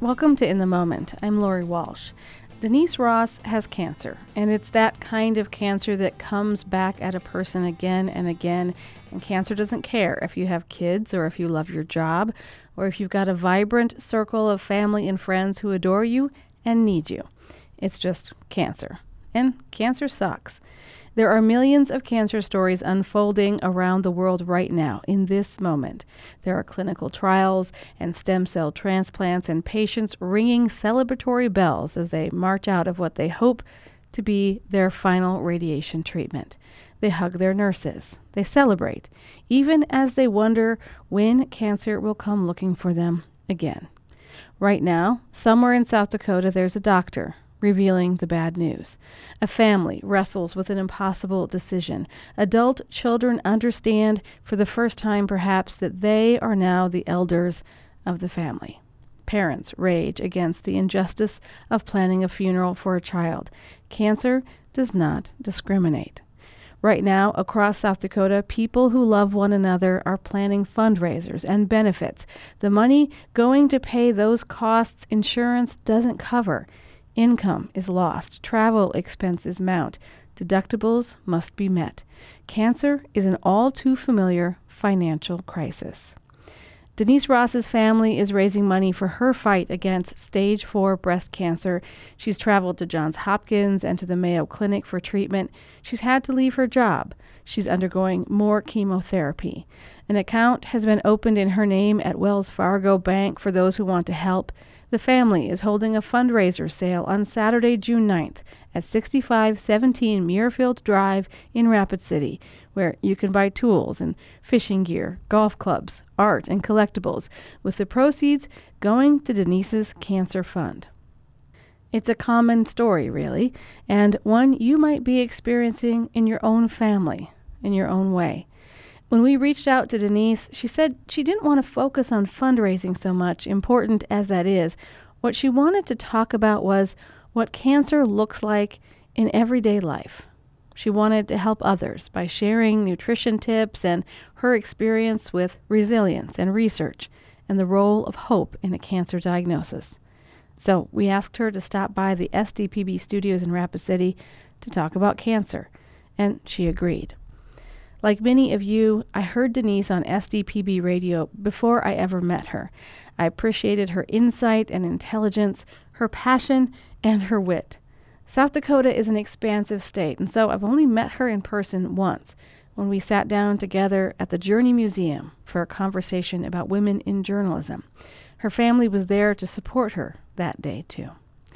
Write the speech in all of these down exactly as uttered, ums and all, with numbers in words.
Welcome to In the Moment. I'm Lori Walsh. Denise Ross has cancer, and it's that kind of cancer that comes back at a person again and again. And cancer doesn't care if you have kids or if you love your job or if you've got a vibrant circle of family and friends who adore you and need you. It's just cancer. And cancer sucks. There are millions of cancer stories unfolding around the world right now, in this moment. There are clinical trials and stem cell transplants and patients ringing celebratory bells as they march out of what they hope to be their final radiation treatment. They hug their nurses. They celebrate, even as they wonder when cancer will come looking for them again. Right now, somewhere in South Dakota, there's a doctor revealing the bad news. A family wrestles with an impossible decision. Adult children understand for the first time perhaps that they are now the elders of the family. Parents rage against the injustice of planning a funeral for a child. Cancer does not discriminate. Right now, across South Dakota, people who love one another are planning fundraisers and benefits. The money going to pay those costs insurance doesn't cover. Income is lost. Travel expenses mount. Deductibles must be met. Cancer is an all too familiar financial crisis. Denise Ross's family is raising money for her fight against stage four breast cancer. She's traveled to Johns Hopkins and to the Mayo Clinic for treatment. She's had to leave her job. She's undergoing more chemotherapy. An account has been opened in her name at Wells Fargo Bank for those who want to help. The family is holding a fundraiser sale on Saturday, June ninth at sixty-five seventeen Muirfield Drive in Rapid City, where you can buy tools and fishing gear, golf clubs, art, and collectibles, with the proceeds going to Denise's Cancer Fund. It's a common story, really, and one you might be experiencing in your own family, in your own way. When we reached out to Denise, she said she didn't want to focus on fundraising so much, important as that is. What she wanted to talk about was what cancer looks like in everyday life. She wanted to help others by sharing nutrition tips and her experience with resilience and research and the role of hope in a cancer diagnosis. So we asked her to stop by the S D P B studios in Rapid City to talk about cancer, and she agreed. Like many of you, I heard Denise on S D P B radio before I ever met her. I appreciated her insight and intelligence, her passion, and her wit. South Dakota is an expansive state, and so I've only met her in person once, when we sat down together at the Journey Museum for a conversation about women in journalism. Her family was there to support her that day, too.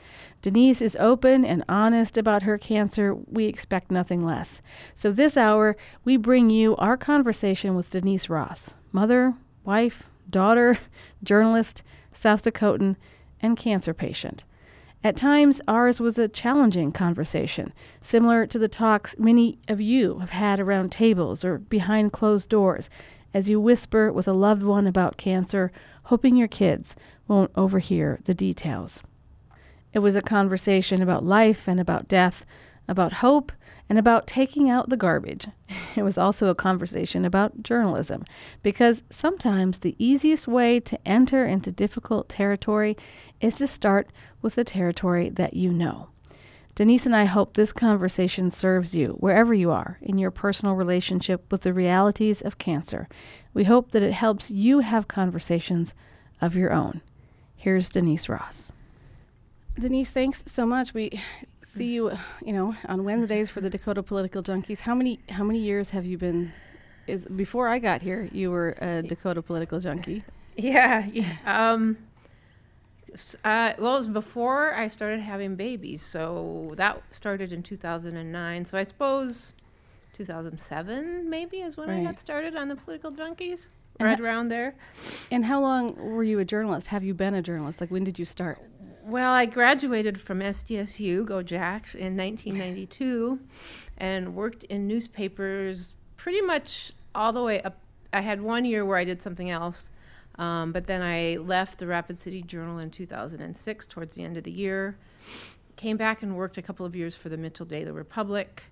Denise is open and honest about her cancer. We expect nothing less. So this hour, we bring you our conversation with Denise Ross, mother, wife, daughter, journalist, South Dakotan, and cancer patient. At times, ours was a challenging conversation, similar to the talks many of you have had around tables or behind closed doors, as you whisper with a loved one about cancer, hoping your kids won't overhear the details. It was a conversation about life and about death, about hope, and about taking out the garbage. It was also a conversation about journalism, because sometimes the easiest way to enter into difficult territory is to start with the territory that you know. Denise and I hope this conversation serves you wherever you are in your personal relationship with the realities of cancer. We hope that it helps you have conversations of your own. Here's Denise Ross. Denise, thanks so much. We see you, you know, on Wednesdays for the Dakota Political Junkies. How many how many years have you been? Is before I got here, you were a Dakota Political Junkie. Yeah, yeah. Um, uh, well, it was before I started having babies, so that started in two thousand nine. So I suppose two thousand seven maybe is when right. I got started on the Political Junkies, and right ha- around there. And how long were you a journalist? Have you been a journalist? Like, when did you start? Well, I graduated from S D S U, go Jacks, in nineteen ninety-two and worked in newspapers pretty much all the way up. I had one year where I did something else, um, but then I left the Rapid City Journal in two thousand six towards the end of the year, came back and worked a couple of years for the Mitchell Daily Republic,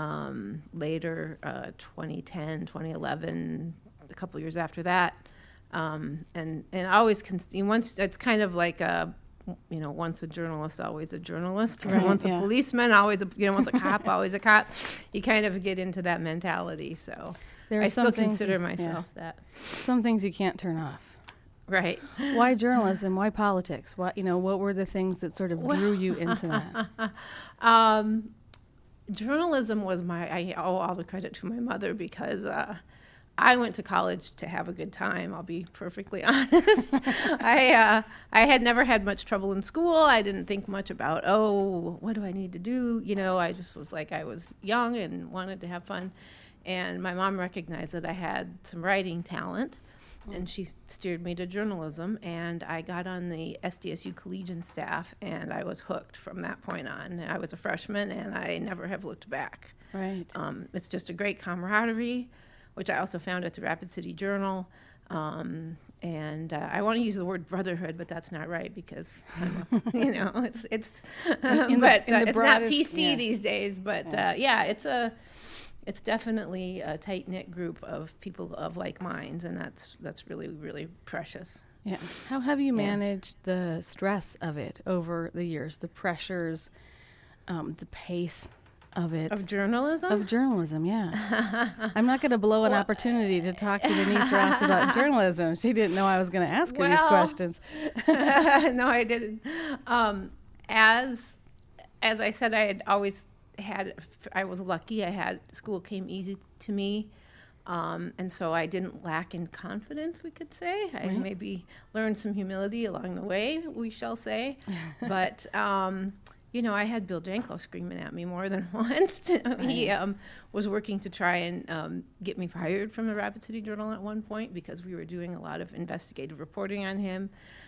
um, later uh, twenty ten, twenty eleven, a couple years after that. Um, and and always con- once it's kind of like a, you know, once a journalist, always a journalist. Right, once yeah. a policeman, always a, you know, once a cop, always a cop. You kind of get into that mentality. So There are I some still things consider you- myself yeah. that. Some things you can't turn off. Right. Why journalism? Why politics? What you know? What were the things that sort of drew you into that? Um, journalism was my, I owe all the credit to my mother because uh, I went to college to have a good time. I'll be perfectly honest. I uh, I had never had much trouble in school. I didn't think much about, oh, what do I need to do? You know, I just was like, I was young and wanted to have fun. And my mom recognized that I had some writing talent. And she steered me to journalism, and I got on the S D S U Collegian staff, and I was hooked from that point on. I was a freshman, and I never have looked back. Right. Um, it's just a great camaraderie, which I also found at the Rapid City Journal. Um, and uh, I want to use the word brotherhood, but that's not right because, I'm a, you know, it's it's, In the- but in uh, the it's not broadest- P C yeah. these days. But Yeah. uh, yeah, it's a. It's definitely a tight-knit group of people of like minds, and that's that's really, really precious. Yeah. How have you Yeah. managed the stress of it over the years, the pressures, um, the pace of it? Of journalism? Of journalism, yeah. I'm not going to blow an opportunity to talk to Denise Ross about journalism. She didn't know I was going to ask her these Well, questions. No, I didn't. Um, as as I said, I had always had. I was lucky. I had school came easy to me, um, and so I didn't lack in confidence. We could say I Right. maybe learned some humility along the way. We shall say, but. Um, You know, I had Bill Janklow screaming at me more than once. He um, was working to try and um, get me fired from the Rapid City Journal at one point because we were doing a lot of investigative reporting on him.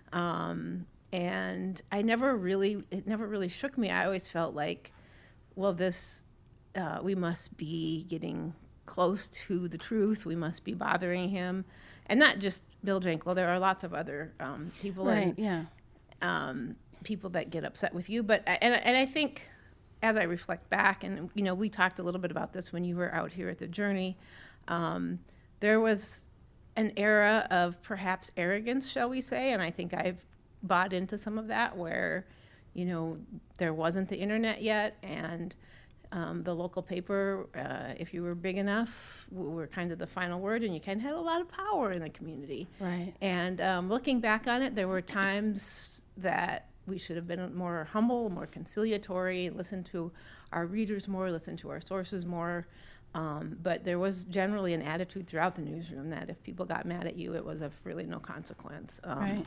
Um, and I never really, it never really shook me. I always felt like, well, this, uh, we must be getting close to the truth. We must be bothering him. And not just Bill Janklow. There are lots of other um, people. Right, in, yeah. um, people that get upset with you. But, I- and, and I think as I reflect back, and, you know, we talked a little bit about this when you were out here at the Journey, um, there was an era of perhaps arrogance, shall we say, and I think I've bought into some of that where, you know, there wasn't the internet yet, and um, the local paper, uh, if you were big enough, w- were kind of the final word, and you kind of had a lot of power in the community. Right. And um, looking back on it, there were times that we should have been more humble, more conciliatory, listen to our readers more, listen to our sources more. Um, but there was generally an attitude throughout the newsroom that if people got mad at you, it was of really no consequence. Um, Right.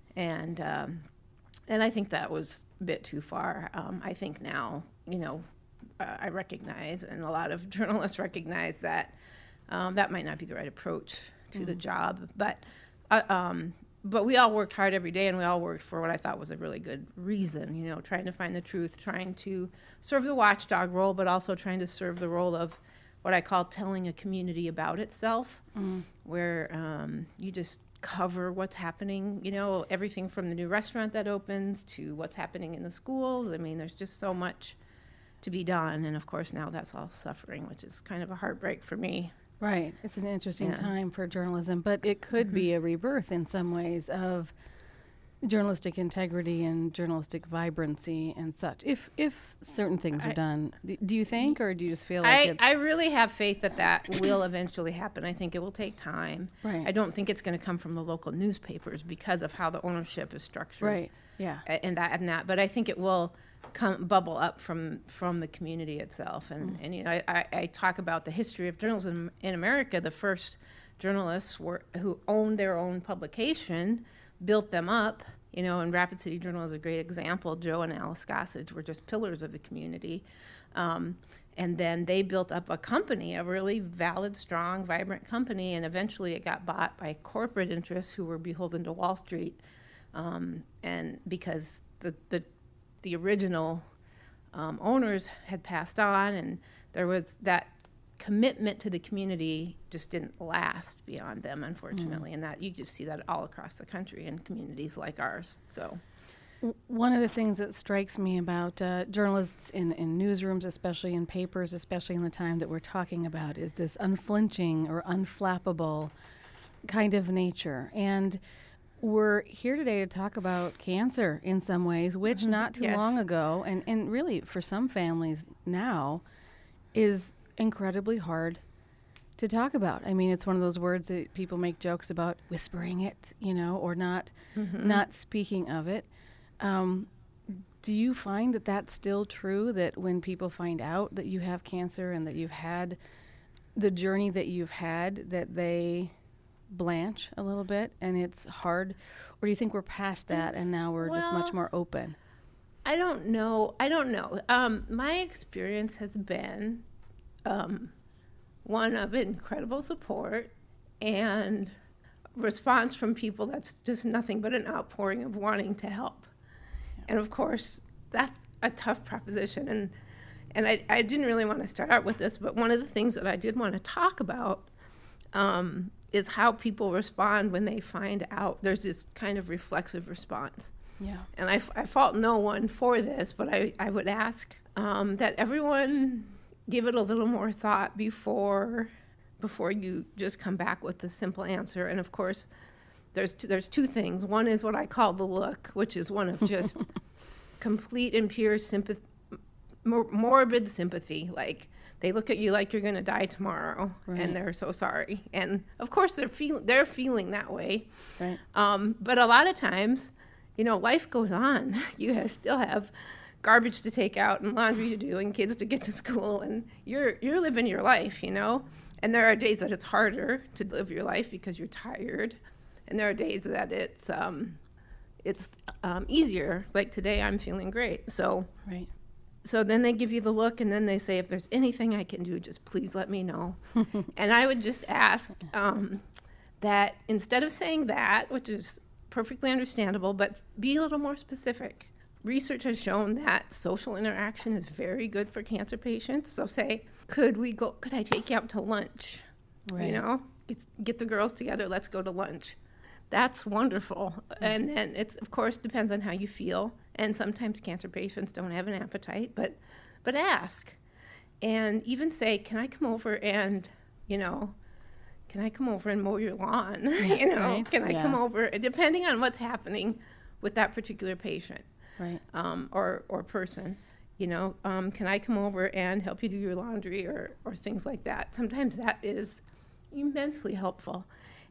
And um, and I think that was a bit too far. Um, I think now, you know, uh, I recognize, and a lot of journalists recognize that um, that might not be the right approach to the job. But uh, um, but we all worked hard every day, and we all worked for what I thought was a really good reason, you know, trying to find the truth, trying to serve the watchdog role, but also trying to serve the role of what I call telling a community about itself, Mm. where um, you just cover what's happening, you know, everything from the new restaurant that opens to what's happening in the schools. I mean, there's just so much to be done, and of course now that's all suffering, which is kind of a heartbreak for me. Right. It's an interesting Yeah. time for journalism, but it could Mm-hmm. be a rebirth in some ways of journalistic integrity and journalistic vibrancy and such, if if certain things are I- done. D- do you think, or do you just feel like I, it's... I really have faith that that will eventually happen. I think it will take time. Right. I don't think it's going to come from the local newspapers because of how the ownership is structured. Right, yeah. a- And that and that, but I think it will come bubble up from from the community itself. And and you know, I, I, I talk about the history of journalism in America. The first journalists were who owned their own publication, built them up. You know, and Rapid City Journal is a great example. Joe and Alice Gossage were just pillars of the community. Um, and then they built up a company, a really valid, strong, vibrant company, and eventually it got bought by corporate interests who were beholden to Wall Street. Um, and because the, the, the original um, owners had passed on, and there was that commitment to the community just didn't last beyond them, unfortunately. And that you just see that all across the country in communities like ours. So, W- One of the things that strikes me about uh, journalists in, in newsrooms, especially in papers, especially in the time that we're talking about, is this unflinching or unflappable kind of nature. And we're here today to talk about cancer in some ways, which Mm-hmm. not too Yes. long ago, and, and really for some families now, is incredibly hard to talk about. I mean, it's one of those words that people make jokes about, whispering it, you know, or not Mm-hmm. not speaking of it. Um, do you find that that's still true, that when people find out that you have cancer and that you've had the journey that you've had, that they blanch a little bit and it's hard? Or do you think we're past that and now we're just much Well, more open? I don't know. I don't know. Um, my experience has been um, one of incredible support and response from people that's just nothing but an outpouring of wanting to help. And of course, that's a tough proposition. And and I, I didn't really want to start out with this, but one of the things that I did want to talk about um, is how people respond when they find out. There's this kind of reflexive response. Yeah. And I, f- I fault no one for this, but I, I would ask um, that everyone give it a little more thought before before you just come back with the simple answer. And of course, there's t- there's two things. One is what I call the look, which is one of just complete and pure sympathy, mor- morbid sympathy. Like they look at you like you're going to die tomorrow, Right. and they're so sorry. And of course, they're feel they're feeling that way. Right. Um, but a lot of times, you know, life goes on. You have, still have garbage to take out and laundry to do and kids to get to school, and you're you're living your life, you know. And there are days that it's harder to live your life because you're tired, and there are days that it's um, it's um, easier. Like today, I'm feeling great. So Right. so then they give you the look, and then they say, if there's anything I can do, just please let me know. And I would just ask um, that instead of saying that, which is perfectly understandable, but be a little more specific. Research has shown that social interaction is very good for cancer patients. So say, could we go, could I take you out to lunch? Right. You know, get, get the girls together, let's go to lunch. That's wonderful. Mm-hmm. And then it's, of course, depends on how you feel. And sometimes cancer patients don't have an appetite, but, but ask. And even say, can I come over and, you know, can I come over and mow your lawn? you know, Right. can I Yeah. come over, depending on what's happening with that particular patient Right. um, or, or person. You know, um, can I come over and help you do your laundry or, or things like that? Sometimes that is immensely helpful.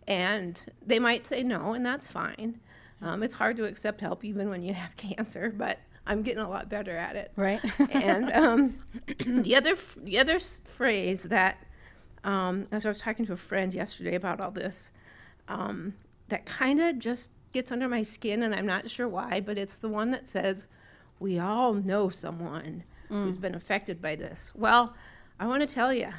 And they might say no, and that's fine. Um, it's hard to accept help even when you have cancer, but I'm getting a lot better at it. Right. And um, the other f- the other s- phrase that, um, as I was talking to a friend yesterday about all this, um, that kind of just gets under my skin, and I'm not sure why, but it's the one that says, we all know someone mm. who's been affected by this. Well, I want to tell you,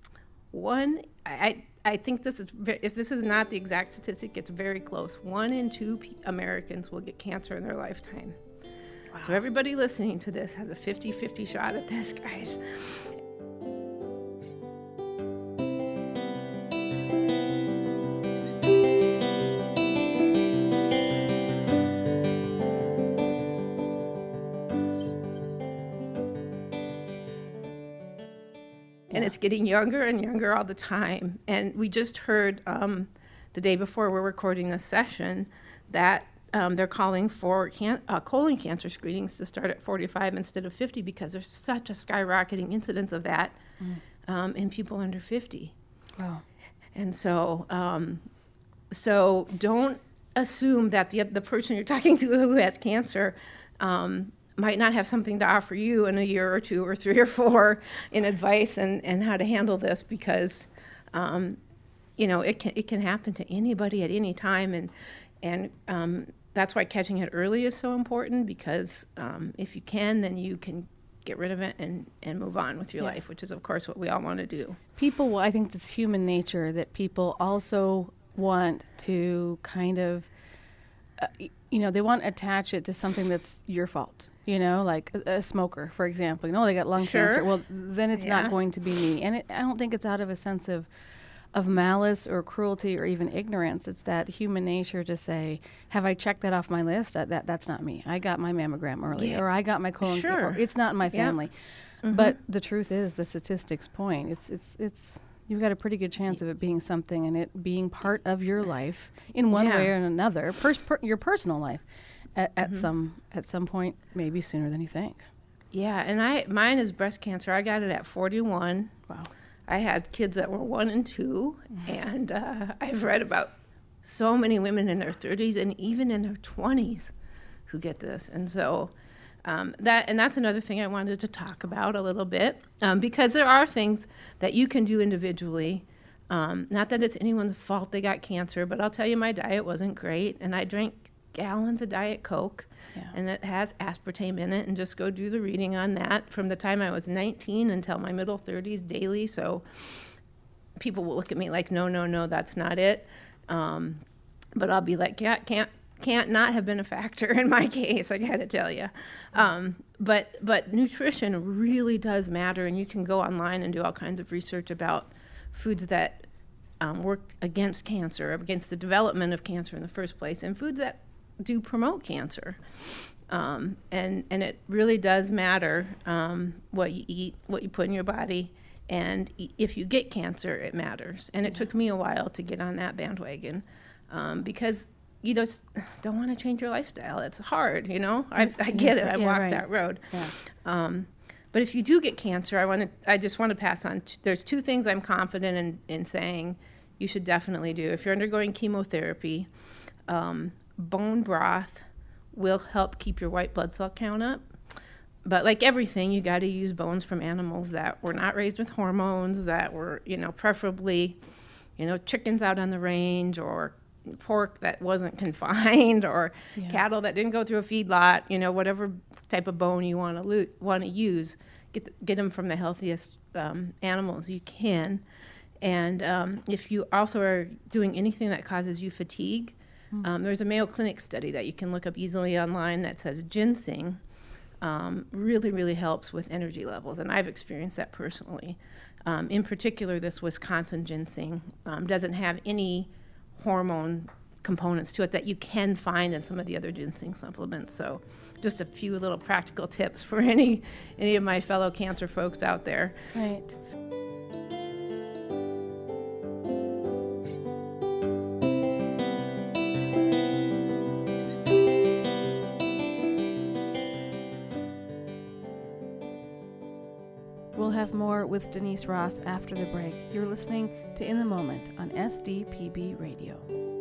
one, I, I think this is, if this is not the exact statistic, it's very close. One in two P- Americans will get cancer in their lifetime. Wow. So everybody listening to this has a fifty-fifty shot at this, guys. And it's getting younger and younger all the time. And we just heard um, the day before we're recording this session that um, they're calling for can- uh, colon cancer screenings to start at forty-five instead of fifty because there's such a skyrocketing incidence of that mm. um, in people under fifty. Wow. And so, um, so don't assume that the the person you're talking to who has cancer um, might not have something to offer you in a year or two or three or four in advice and, and how to handle this because, um, you know, it can it can happen to anybody at any time. And, and um, that's why catching it early is so important because um, if you can, then you can get rid of it and, and move on with your Yeah. life, which is, of course, what we all want to do. People, well, I think that's human nature, that people also want to kind of, uh, y- you know, they want to attach it to something that's your fault. You know, like a, a smoker, for example. You know, they got lung Sure. cancer. Well, then it's Yeah. not going to be me. And it, I don't think it's out of a sense of of malice or cruelty or even ignorance. It's that human nature to say, have I checked that off my list? Uh, that That's not me. I got my mammogram early, Yeah. or I got my colon Sure. cancer. It's not in my Yep. family. Mhm. But the truth is, the statistics point. It's it's it's You've got a pretty good chance of it being something and it being part of your life in one Yeah. way or another, pers- per- your personal life at, at Mhm. some at some point, maybe sooner than you think. Yeah, and I mine is breast cancer. I got it at forty-one. Wow. I had kids that were one and two, and uh, I've read about so many women in their thirties and even in their twenties who get this. And so um, that, and that's another thing I wanted to talk about a little bit, um, because there are things that you can do individually. Um, not that it's anyone's fault they got cancer, but I'll tell you, my diet wasn't great, and I drank gallons of Diet Coke, Yeah. and it has aspartame in it, and just go do the reading on that from the time I was nineteen until my middle thirties daily. So people will look at me like, no, no, no, that's not it. Um, but I'll be like, yeah, can't can't not have been a factor in my case, I gotta tell you. Um, but but nutrition really does matter, and you can go online and do all kinds of research about foods that um, work against cancer, against the development of cancer in the first place, and foods that do promote cancer. Um, and and it really does matter um, what you eat, what you put in your body, and i- if you get cancer, it matters. And it took me a while to get on that bandwagon um, because you just don't want to change your lifestyle. It's hard, you know. I, I get it. I Yeah, walked right. that road. Yeah. Um, but if you do get cancer, I want to. I just want to pass on. T- there's two things I'm confident in, in saying you should definitely do. If you're undergoing chemotherapy, um, bone broth will help keep your white blood cell count up. But like everything, you got to use bones from animals that were not raised with hormones, that were, you know, preferably, you know, chickens out on the range, or pork that wasn't confined, or Yeah. cattle that didn't go through a feedlot. You know, whatever type of bone you want to lo- want to use, get the, get them from the healthiest um, animals you can. And um, if you also are doing anything that causes you fatigue, um, there's a Mayo Clinic study that you can look up easily online that says ginseng um, really, really helps with energy levels, and I've experienced that personally. Um, in particular, this Wisconsin ginseng um, doesn't have any hormone components to it that you can find in some of the other ginseng supplements. So just a few little practical tips for any any of my fellow cancer folks out there. Right. We'll have more with Denise Ross after the break. You're listening to In the Moment on S D P B Radio.